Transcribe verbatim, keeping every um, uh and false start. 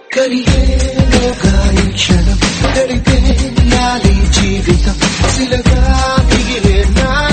కలిగేలోగా ఈ క్షణం గడిపే నాలి జీవితం శిలగా మిగిలే నా